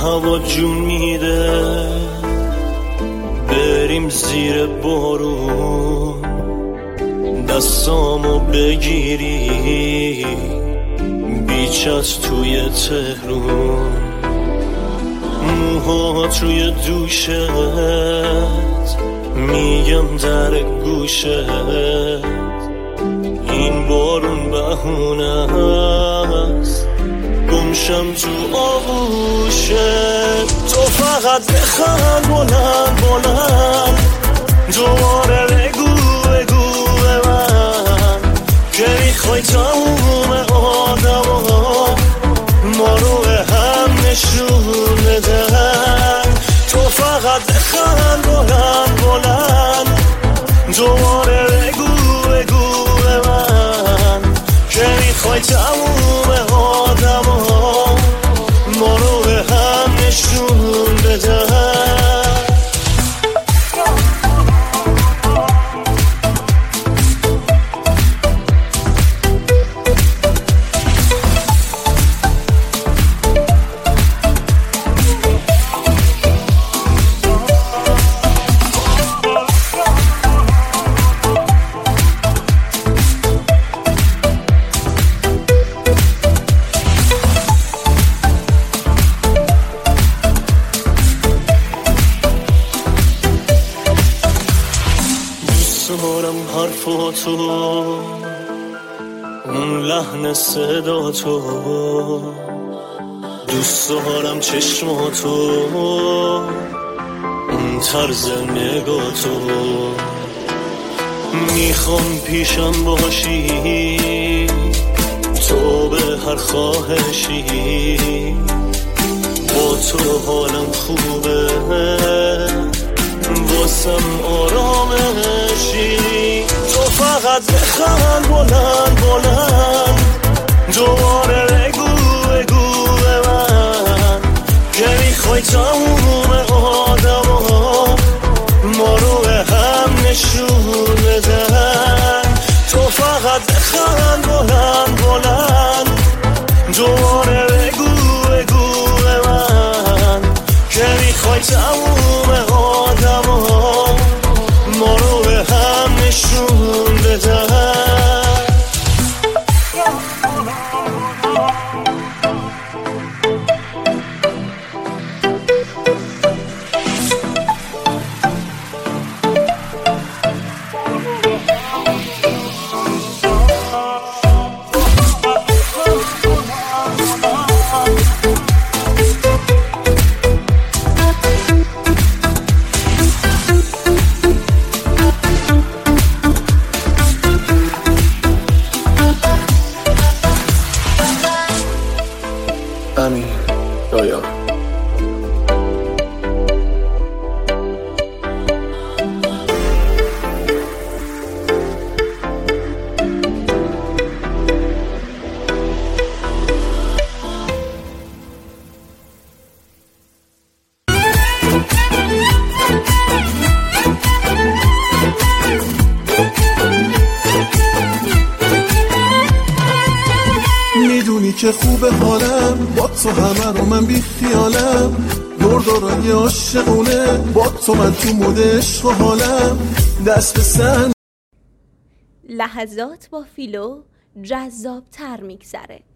هوا جون میده بریم زیر بارون دستامو بگیری بیچت توی تهرون موهات روی دوشت میگم در گوشت این بارون بهونه است گمشم تو آغوشت تو فقط بخند بلند بلند دوباره بگو بگو به من که میخوای تموم آدما ما رو به هم نشون بدن تو فقط بخند بلند بلند دوباره بگو بگو به من که میخوای تموم آدما ما رو به هم نشون بدن حرفاتو اون لحن صدا تو دوست دارم چشماتو اون طرز نگاتو میخوام پیشم باشی تو به هر خواهشی با تو حالم خوبه واسم آرامشی تو فقط بخند بلند بلند دوباره بگو بگو به من که میخوای تموم آدما ما رو به هم نشون بدن تو فقط بخند بلند بلند دوباره بگو بگو به من که میخوای تموم آدما ما رو به هم نشون بدن که خوب حالم با تو همه رو من بی خیالم دور عاشقونه با تو من تو مود عشق و حالم دست به سن لحظات با فیلو جذاب تر میگذره.